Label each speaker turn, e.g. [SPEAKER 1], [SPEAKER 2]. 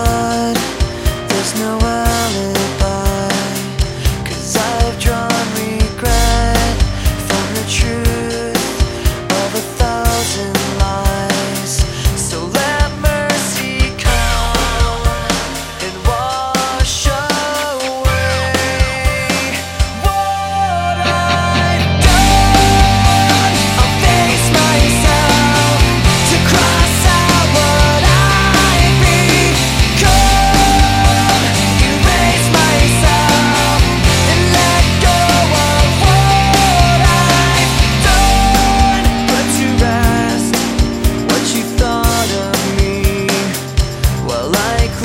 [SPEAKER 1] but there's no alibi, 'cause I've drawn regret from the truth of 1,000 lies. So let mercy come and wash away what I've done. I'll face myself to cross out what I've become, erase myself and let go of what I've done. Put to rest what you thought of me while I